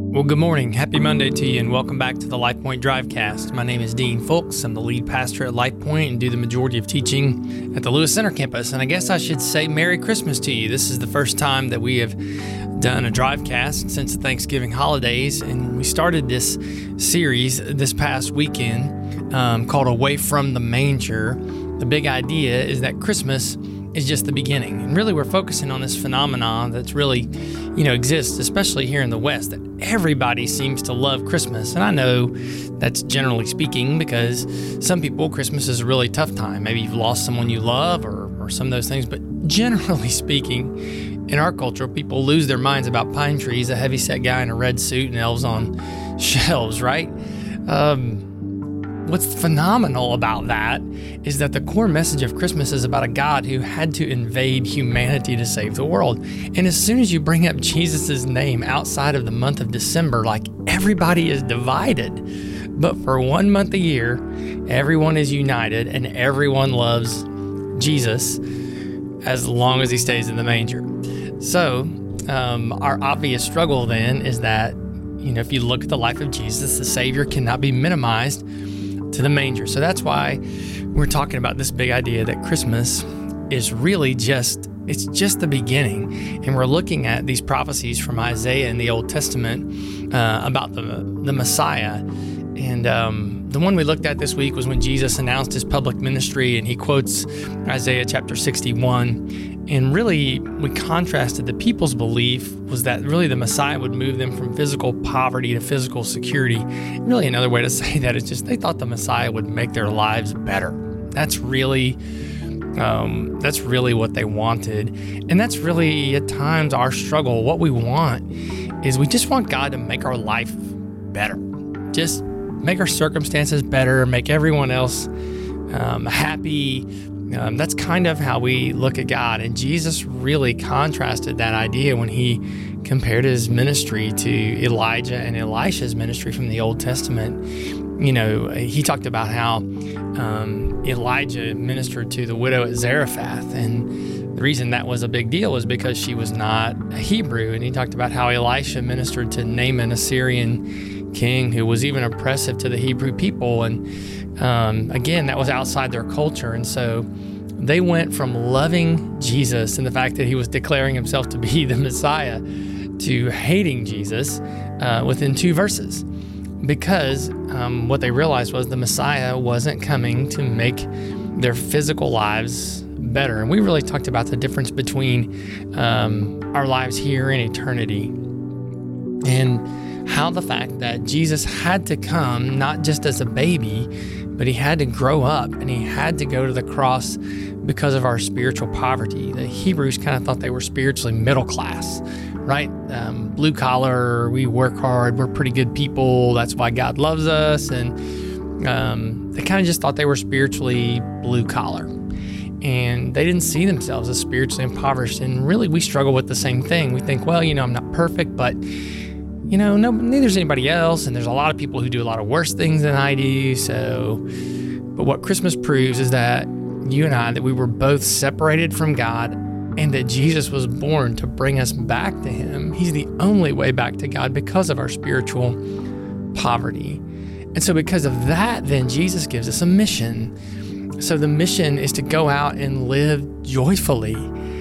Well, good morning. Happy Monday to you, and welcome back to the LifePoint Drivecast. My name is Dean Folks. I'm the lead pastor at LifePoint and do the majority of teaching at the Lewis Center campus. And I guess I should say Merry Christmas to you. This is the first time that we have done a Drivecast since the Thanksgiving holidays, and we started this series this past weekend called Away from the Manger. The big idea is that Christmas is just the beginning. And really, we're focusing on this phenomenon that's really, exists, especially here in the West, that everybody seems to love Christmas. And I know that's generally speaking because some people, Christmas is a really tough time. Maybe you've lost someone you love or some of those things. But generally speaking, in our culture, people lose their minds about pine trees, a heavyset guy in a red suit, and elves on shelves, right? What's phenomenal about that is that the core message of Christmas is about a God who had to invade humanity to save the world. And as soon as you bring up Jesus' name outside of the month of December, like everybody is divided. But for 1 month a year, everyone is united and everyone loves Jesus as long as he stays in the manger. So our obvious struggle then is that, if you look at the life of Jesus, the Savior cannot be minimized to the manger. So that's why we're talking about this big idea that Christmas is really it's just the beginning. And we're looking at these prophecies from Isaiah in the Old Testament about the Messiah. And the one we looked at this week was when Jesus announced his public ministry, and he quotes Isaiah chapter 61. And really, we contrasted the people's belief was that really the Messiah would move them from physical poverty to physical security. And really, another way to say that is just they thought the Messiah would make their lives better. That's really what they wanted. And that's really, at times, our struggle. What we want is we just want God to make our life better. Just make our circumstances better, make everyone else happy. That's kind of how we look at God. And Jesus really contrasted that idea when he compared his ministry to Elijah and Elisha's ministry from the Old Testament. He talked about how Elijah ministered to the widow at Zarephath. And the reason that was a big deal was because she was not a Hebrew. And he talked about how Elisha ministered to Naaman, a Syrian king who was even oppressive to the Hebrew people. And again, that was outside their culture. And so they went from loving Jesus and the fact that he was declaring himself to be the Messiah to hating Jesus within 2 verses. Because what they realized was the Messiah wasn't coming to make their physical lives better. And we really talked about the difference between our lives here and eternity. And how the fact that Jesus had to come not just as a baby, but he had to grow up and he had to go to the cross because of our spiritual poverty. The Hebrews kind of thought they were spiritually middle class, right? Blue collar, we work hard, we're pretty good people, that's why God loves us. And they kind of just thought they were spiritually blue collar. And they didn't see themselves as spiritually impoverished. And really, we struggle with the same thing. We think, well, I'm not perfect, but neither's anybody else, and there's a lot of people who do a lot of worse things than I do. But what Christmas proves is that you and I, that we were both separated from God, and that Jesus was born to bring us back to him. He's the only way back to God because of our spiritual poverty. And so because of that, then Jesus gives us a mission. So the mission is to go out and live joyfully.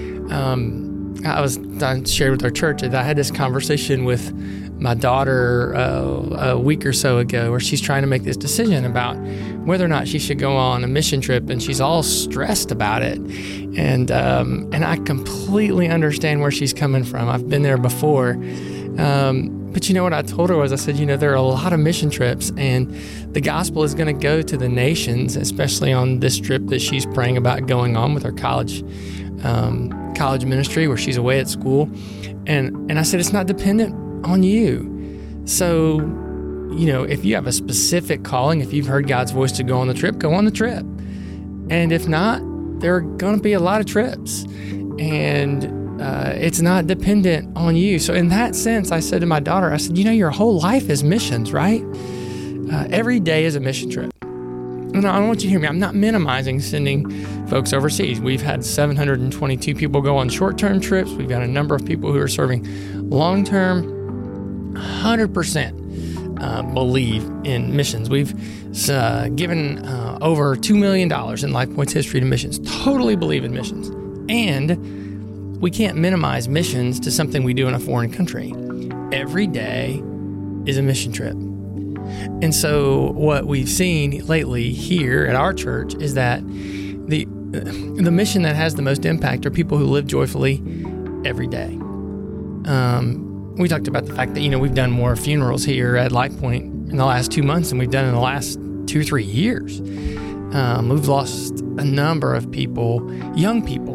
I shared with our church that I had this conversation with my daughter a week or so ago where she's trying to make this decision about whether or not she should go on a mission trip, and she's all stressed about it. And I completely understand where she's coming from. I've been there before. But what I told her was, I said, there are a lot of mission trips, and the gospel is going to go to the nations, especially on this trip that she's praying about going on with her college ministry where she's away at school. And I said, it's not dependent on you. So, if you have a specific calling, if you've heard God's voice to go on the trip, go on the trip. And if not, there are going to be a lot of trips. And it's not dependent on you. So in that sense, I said to my daughter, I said, your whole life is missions, right? Every day is a mission trip. And I want you to hear me. I'm not minimizing sending folks overseas. We've had 722 people go on short-term trips. We've got a number of people who are serving long-term. 100% believe in missions. We've given over $2 million in LifePoint's history to missions. Totally believe in missions. And we can't minimize missions to something we do in a foreign country. Every day is a mission trip. And so what we've seen lately here at our church is that the mission that has the most impact are people who live joyfully every day. We talked about the fact that, we've done more funerals here at LifePoint in the last 2 months than we've done in the last 2-3 years. We've lost a number of people, young people.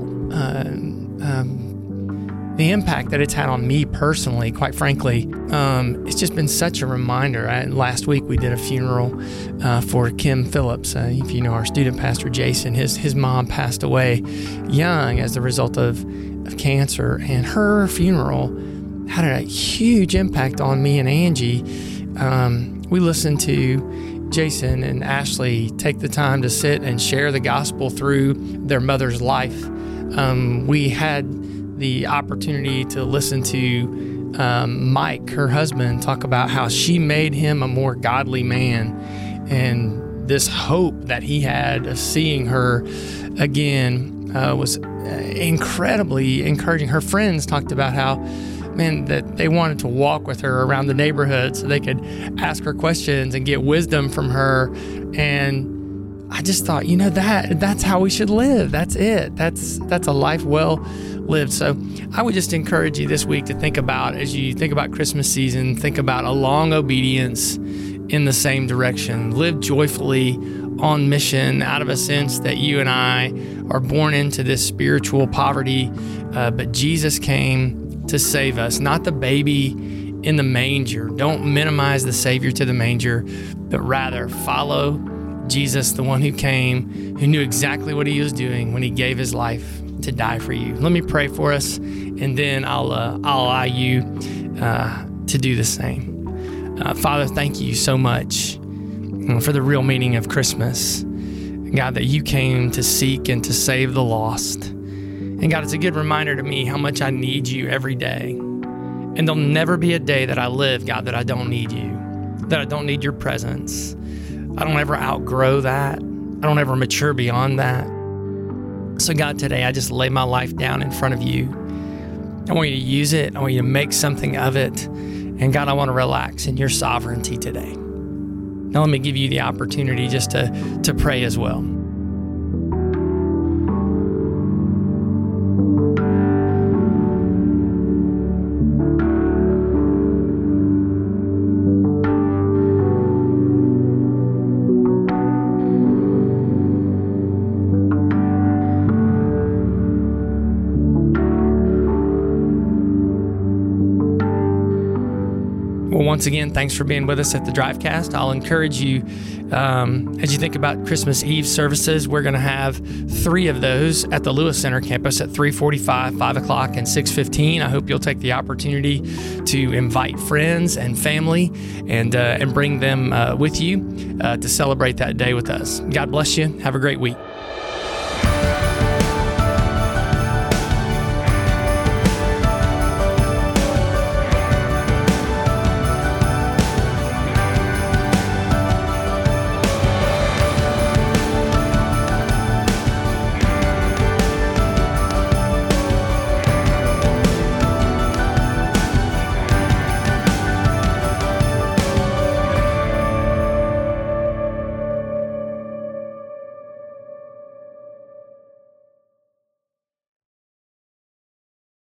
The impact that it's had on me personally, quite frankly, it's just been such a reminder. Last week we did a funeral for Kim Phillips. If you know our student pastor, Jason, his mom passed away young as a result of cancer, and her funeral had a huge impact on me and Angie. We listened to Jason and Ashley take the time to sit and share the gospel through their mother's life. We had the opportunity to listen to Mike, her husband, talk about how she made him a more godly man, and this hope that he had of seeing her again was incredibly encouraging. Her friends talked about how, that they wanted to walk with her around the neighborhood so they could ask her questions and get wisdom from her. And I just thought, that's how we should live. That's it. That's a life well lived. So I would just encourage you this week to think about, as you think about Christmas season, think about a long obedience in the same direction. Live joyfully on mission, out of a sense that you and I are born into this spiritual poverty, but Jesus came to save us, not the baby in the manger. Don't minimize the Savior to the manger, but rather follow Jesus, the one who came, who knew exactly what he was doing when he gave his life to die for you. Let me pray for us, and then I'll allow you to do the same. Father, thank you so much for the real meaning of Christmas. God, that you came to seek and to save the lost. And God, it's a good reminder to me how much I need you every day. And there'll never be a day that I live, God, that I don't need you, that I don't need your presence. I don't ever outgrow that. I don't ever mature beyond that. So God, today I just lay my life down in front of you. I want you to use it. I want you to make something of it. And God, I want to relax in your sovereignty today. Now let me give you the opportunity just to pray as well. Well, once again, thanks for being with us at the Drivecast. I'll encourage you, as you think about Christmas Eve services, we're going to have 3 of those at the Lewis Center campus at 3:45, 5 o'clock, and 6:15. I hope you'll take the opportunity to invite friends and family and bring them with you to celebrate that day with us. God bless you. Have a great week.